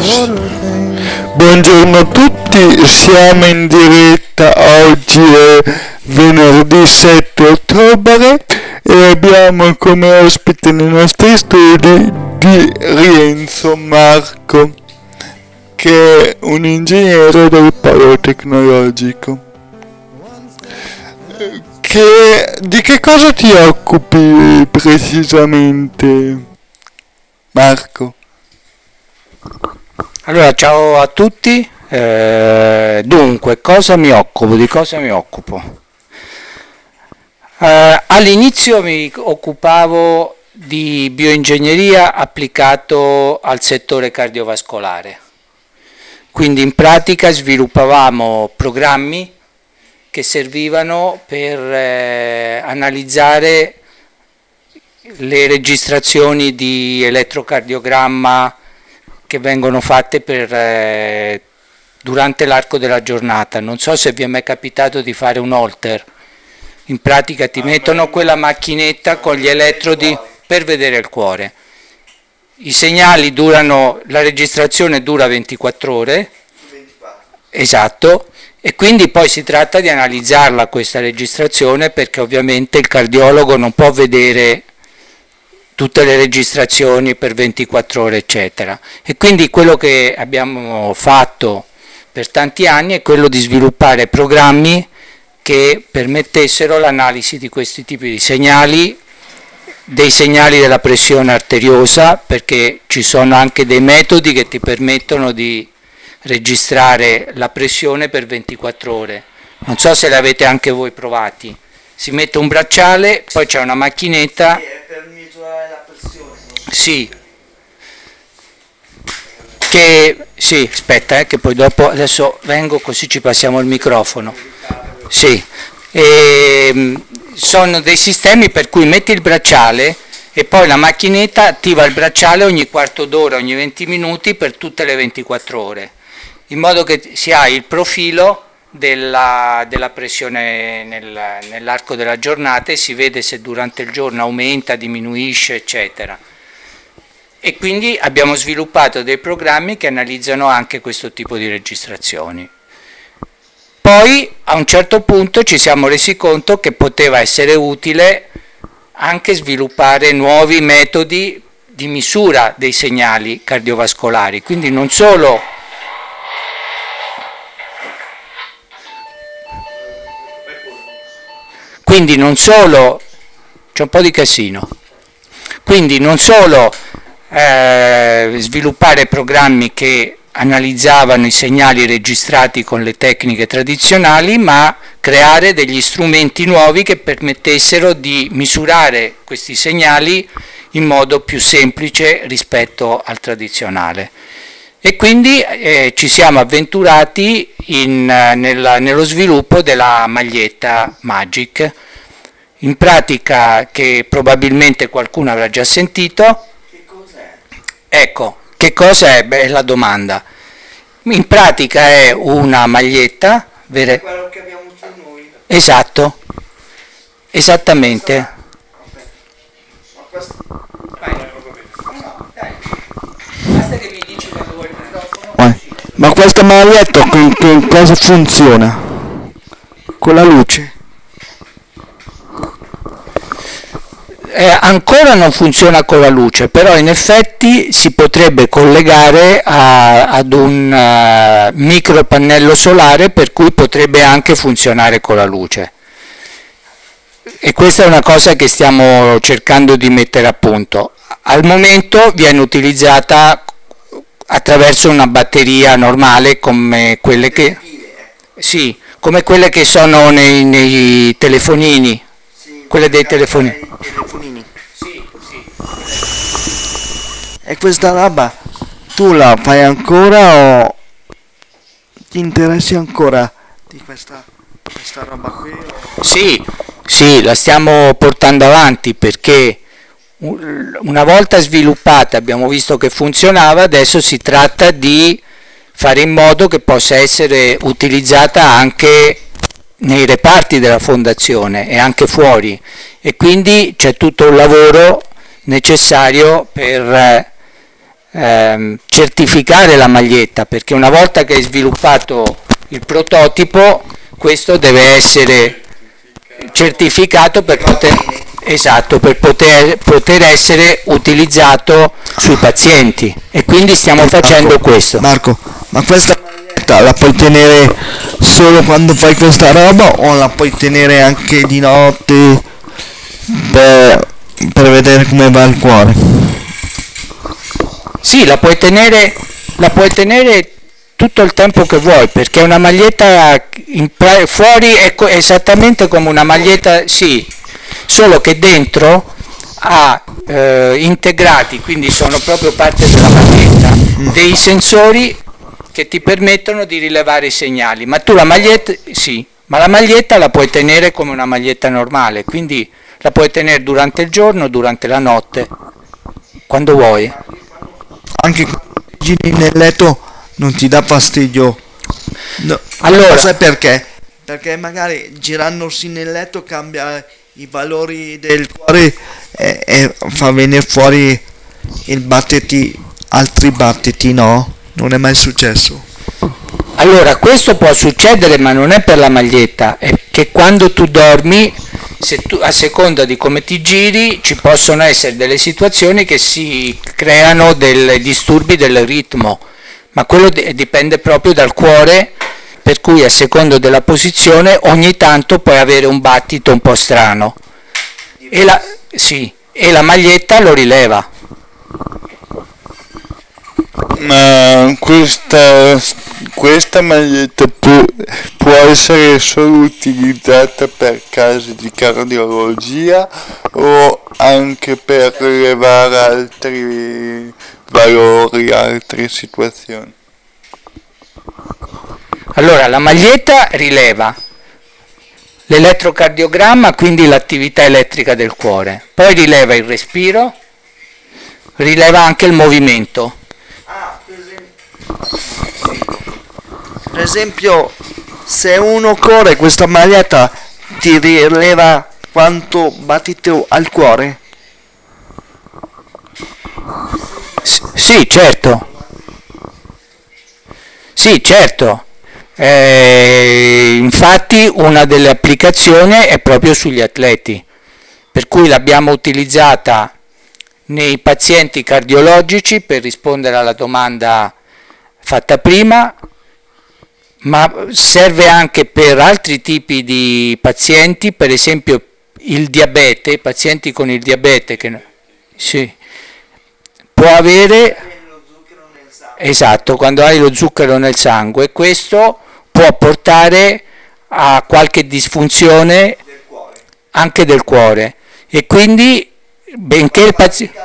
Buongiorno a tutti, siamo in diretta, oggi è venerdì 7 ottobre e abbiamo come ospite nei nostri studi di Rienzo Marco, che è un ingegnere del polo tecnologico. Di che cosa ti occupi precisamente, Marco? Allora, ciao a tutti. Dunque, di cosa mi occupo? All'inizio mi occupavo di bioingegneria applicato al settore cardiovascolare. Quindi in pratica sviluppavamo programmi che servivano per analizzare le registrazioni di elettrocardiogramma che vengono fatte durante l'arco della giornata. Non so se vi è mai capitato di fare un Holter. In pratica ti mettono quella macchinetta con gli elettrodi per vedere il cuore. I segnali la registrazione dura 24 ore. 24. Esatto. E quindi poi si tratta di analizzarla questa registrazione, perché ovviamente il cardiologo non può vedere tutte le registrazioni per 24 ore eccetera, e quindi quello che abbiamo fatto per tanti anni è quello di sviluppare programmi che permettessero l'analisi di questi tipi di segnali, dei segnali della pressione arteriosa, perché ci sono anche dei metodi che ti permettono di registrare la pressione per 24 ore. Non so se le avete anche voi provati. Si mette un bracciale, poi c'è una macchinetta. La pressione. Sì, aspetta, che poi dopo, adesso vengo così ci passiamo il microfono. Sì, sono dei sistemi per cui metti il bracciale e poi la macchinetta attiva il bracciale ogni quarto d'ora, ogni 20 minuti per tutte le 24 ore, in modo che si ha il profilo della pressione nell'arco della giornata e si vede se durante il giorno aumenta, diminuisce, eccetera. E quindi abbiamo sviluppato dei programmi che analizzano anche questo tipo di registrazioni. Poi a un certo punto ci siamo resi conto che poteva essere utile anche sviluppare nuovi metodi di misura dei segnali cardiovascolari, quindi non solo c'è un po' di casino, quindi non solo sviluppare programmi che analizzavano i segnali registrati con le tecniche tradizionali, ma creare degli strumenti nuovi che permettessero di misurare questi segnali in modo più semplice rispetto al tradizionale. E quindi ci siamo avventurati nello sviluppo della maglietta Magic, in pratica, che probabilmente qualcuno avrà già sentito. Che cos'è? Ecco, che cosa è? Bella domanda. In pratica è una maglietta È quello che abbiamo su noi. Esatto, esattamente. Ma questo... Vai. No, dai. Basta che mi dici quando vuoi il microfono. Ma questa maglietta con cosa funziona? Con la luce? Ancora non funziona con la luce, però in effetti si potrebbe collegare ad un micro pannello solare, per cui potrebbe anche funzionare con la luce. E questa è una cosa che stiamo cercando di mettere a punto. Al momento viene utilizzata attraverso una batteria normale, come quelle che, sì, come quelle che sono nei telefonini. Quelle dei telefonini. Sì. E questa roba tu la fai ancora o ti interessi ancora di questa roba qui? Sì, la stiamo portando avanti, perché una volta sviluppata abbiamo visto che funzionava, adesso si tratta di fare in modo che possa essere utilizzata anche nei reparti della fondazione e anche fuori, e quindi c'è tutto un lavoro necessario per certificare la maglietta, perché una volta che hai sviluppato il prototipo, questo deve essere certificato per poter essere utilizzato sui pazienti, e quindi stiamo facendo questo. Marco, ma questa maglietta la puoi tenere solo quando fai questa roba o la puoi tenere anche di notte per vedere come va il cuore? Sì, la puoi tenere tutto il tempo che vuoi, perché una maglietta fuori è esattamente come una maglietta, sì, solo che dentro ha integrati, quindi sono proprio parte della maglietta, dei sensori che ti permettono di rilevare i segnali, ma tu la maglietta la puoi tenere come una maglietta normale, quindi la puoi tenere durante il giorno, durante la notte, quando vuoi. Anche quando giri nel letto non ti dà fastidio? No. Allora, sai perché? Perché magari girandosi nel letto cambia i valori del cuore e fa venire fuori altri battiti, no? Non è mai successo. Allora, questo può succedere, ma non è per la maglietta, è che quando tu dormi, a seconda di come ti giri, ci possono essere delle situazioni che si creano dei disturbi del ritmo, ma quello dipende proprio dal cuore, per cui a seconda della posizione ogni tanto puoi avere un battito un po' strano e la maglietta lo rileva. Ma questa maglietta può essere solo utilizzata per casi di cardiologia o anche per rilevare altri valori, altre situazioni? Allora, la maglietta rileva l'elettrocardiogramma, quindi l'attività elettrica del cuore, poi rileva il respiro, rileva anche il movimento. Per esempio, se uno corre, questa maglietta ti rileva quanto battito al cuore? Sì, certo. Sì, certo. Infatti una delle applicazioni è proprio sugli atleti, per cui l'abbiamo utilizzata nei pazienti cardiologici per rispondere alla domanda fatta prima, ma serve anche per altri tipi di pazienti, per esempio il diabete, i pazienti con il diabete che può avere, esatto, quando hai lo zucchero nel sangue, questo può portare a qualche disfunzione anche del cuore, e quindi benché il paziente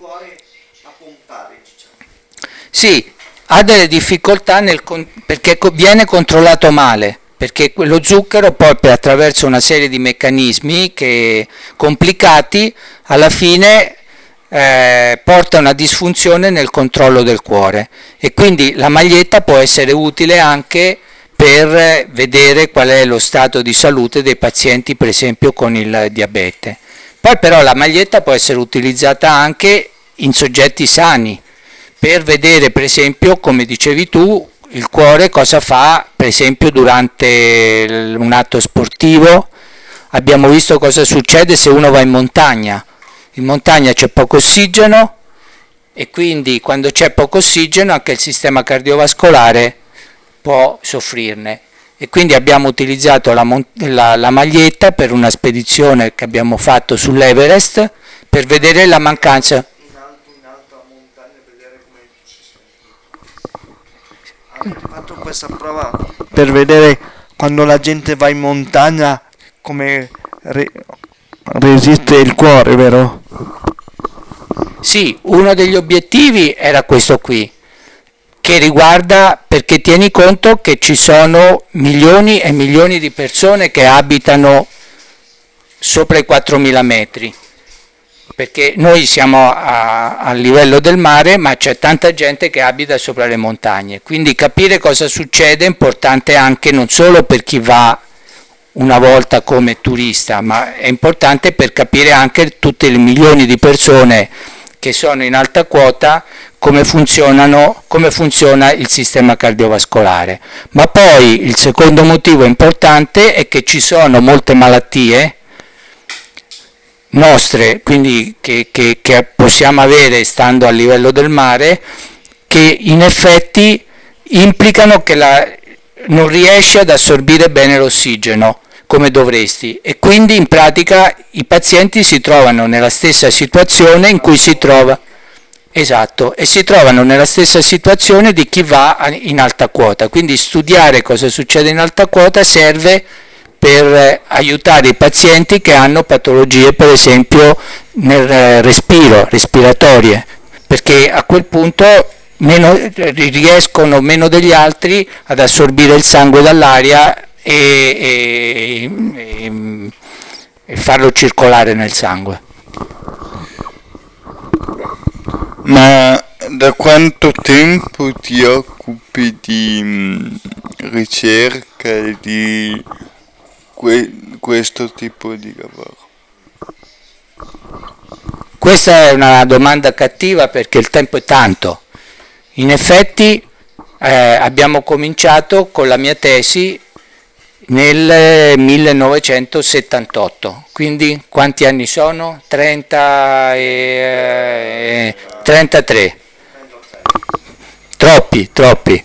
sì, ha delle difficoltà perché viene controllato male, perché lo zucchero poi attraverso una serie di meccanismi complicati alla fine porta a una disfunzione nel controllo del cuore, e quindi la maglietta può essere utile anche per vedere qual è lo stato di salute dei pazienti, per esempio con il diabete. Poi però la maglietta può essere utilizzata anche in soggetti sani, per vedere per esempio, come dicevi tu, il cuore cosa fa per esempio durante un atto sportivo. Abbiamo visto cosa succede se uno va in montagna c'è poco ossigeno, e quindi quando c'è poco ossigeno anche il sistema cardiovascolare può soffrirne, e quindi abbiamo utilizzato la maglietta per una spedizione che abbiamo fatto sull'Everest per vedere la mancanza. In alta montagna, vedere come si sente. Avete fatto questa prova per vedere quando la gente va in montagna come resiste il cuore, vero? Sì, uno degli obiettivi era questo qui, che riguarda, perché tieni conto che ci sono milioni e milioni di persone che abitano sopra i 4.000 metri, perché noi siamo a livello del mare, ma c'è tanta gente che abita sopra le montagne, quindi capire cosa succede è importante anche non solo per chi va una volta come turista, ma è importante per capire anche tutte le milioni di persone che sono in alta quota, come funziona il sistema cardiovascolare. Ma poi il secondo motivo importante è che ci sono molte malattie nostre, quindi che possiamo avere stando a livello del mare, che in effetti implicano che non riesci ad assorbire bene l'ossigeno come dovresti, e quindi in pratica i pazienti si trovano nella stessa situazione in cui si trova. Esatto, e si trovano nella stessa situazione di chi va in alta quota. Quindi studiare cosa succede in alta quota serve per aiutare i pazienti che hanno patologie, per esempio nel respiratorie, perché a quel punto riescono meno degli altri ad assorbire il sangue dall'aria e farlo circolare nel sangue. Ma da quanto tempo ti occupi di ricerca e di questo tipo di lavoro? Questa è una domanda cattiva perché il tempo è tanto. In effetti abbiamo cominciato con la mia tesi nel 1978, quindi quanti anni sono? 33. Troppi.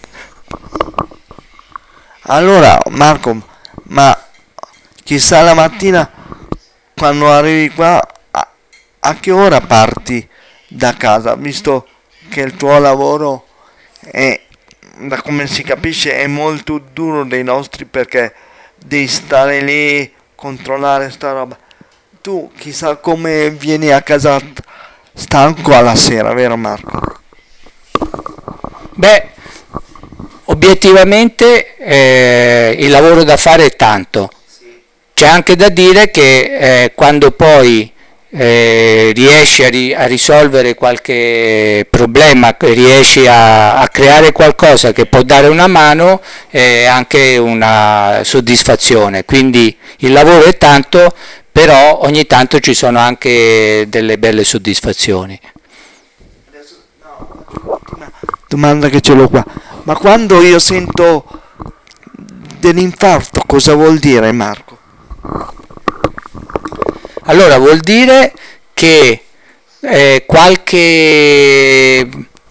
Allora Marco, ma chissà la mattina quando arrivi qua a che ora parti da casa, visto che il tuo lavoro è, da come si capisce, è molto duro dei nostri, perché devi stare lì, controllare sta roba. Tu chissà come vieni a casa stanco alla sera, vero Marco? Beh, obiettivamente il lavoro da fare è tanto. C'è anche da dire che quando poi riesci a risolvere qualche problema, riesci a creare qualcosa che può dare una mano, è anche una soddisfazione. Quindi il lavoro è tanto, però ogni tanto ci sono anche delle belle soddisfazioni. Una domanda che ce l'ho qua, ma quando io sento dell'infarto cosa vuol dire, Marco? Allora vuol dire che qualche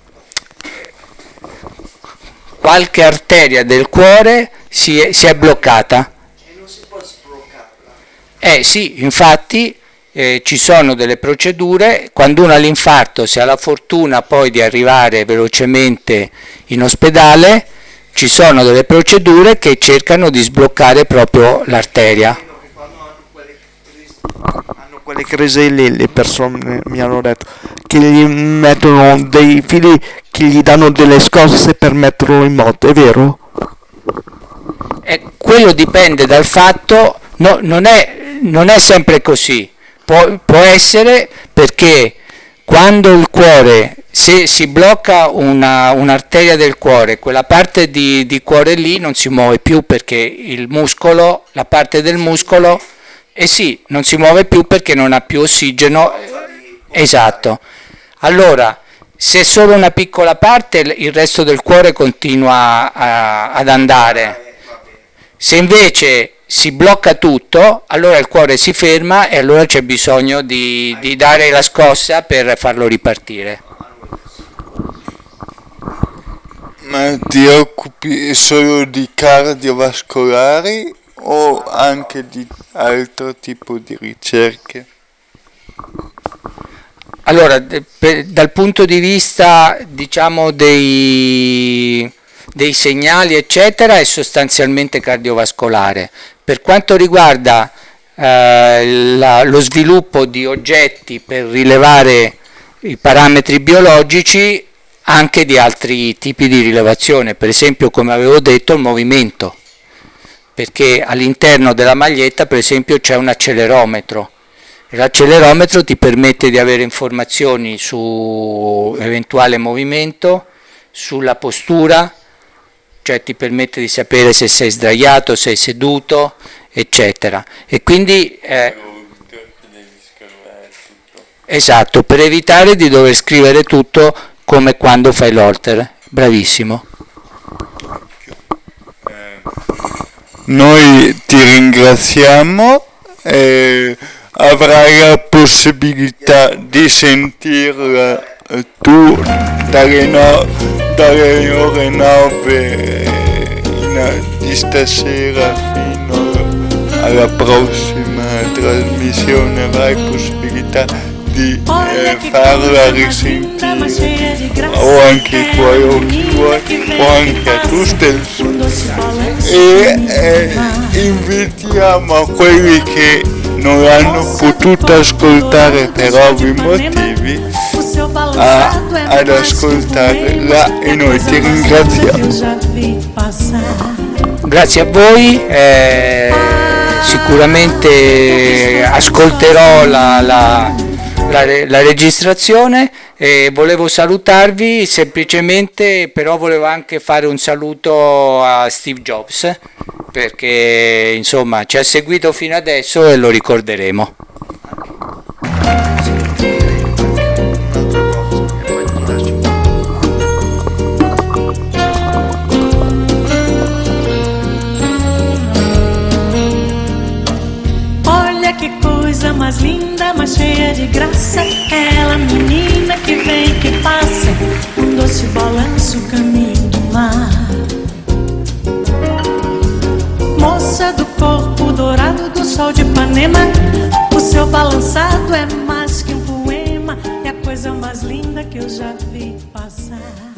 arteria del cuore si è bloccata. E non si può sbloccarla. Sì, infatti ci sono delle procedure. Quando uno ha l'infarto, se ha la fortuna poi di arrivare velocemente in ospedale, ci sono delle procedure che cercano di sbloccare proprio l'arteria. Hanno quelle crisi lì, le persone mi hanno detto che gli mettono dei fili che gli danno delle scosse per metterlo in moto, è vero? Quello dipende dal fatto, non è sempre così, può essere, perché quando il cuore, se si blocca un'arteria del cuore, quella parte di cuore lì non si muove più, perché il muscolo, la parte del muscolo, non si muove più perché non ha più ossigeno. Esatto. Allora, se è solo una piccola parte, il resto del cuore continua ad andare. Se invece si blocca tutto, allora il cuore si ferma e allora c'è bisogno di dare la scossa per farlo ripartire. Ma ti occupi solo di cardiovascolari o anche di altro tipo di ricerche? Allora, dal punto di vista, diciamo, dei segnali eccetera, è sostanzialmente cardiovascolare. Per quanto riguarda lo sviluppo di oggetti per rilevare i parametri biologici, anche di altri tipi di rilevazione, per esempio, come avevo detto, il movimento, perché all'interno della maglietta, per esempio, c'è un accelerometro. L'accelerometro ti permette di avere informazioni su eventuale movimento, sulla postura, cioè ti permette di sapere se sei sdraiato, sei seduto, eccetera. E quindi esatto, per evitare di dover scrivere tutto come quando fai l'holter. Bravissimo. Noi ti ringraziamo e avrai la possibilità di sentirla tu dalle ore 9 di stasera fino alla prossima trasmissione. Avrai possibilità di farla risentire o anche i tuoi occhi o anche a tu stesso, e invitiamo a quelli che non l'hanno potuta ascoltare per ovvi motivi ad ascoltarla, e noi ti ringraziamo. Grazie a voi, sicuramente ascolterò la registrazione e volevo salutarvi semplicemente, però volevo anche fare un saluto a Steve Jobs, perché insomma ci ha seguito fino adesso e lo ricorderemo. Que coisa mais linda, mais cheia de graça, é ela, menina que vem e que passa, doce balanço, caminho do mar. Moça do corpo dourado do sol de Ipanema, o seu balançado é mais que um poema, é a coisa mais linda que eu já vi passar.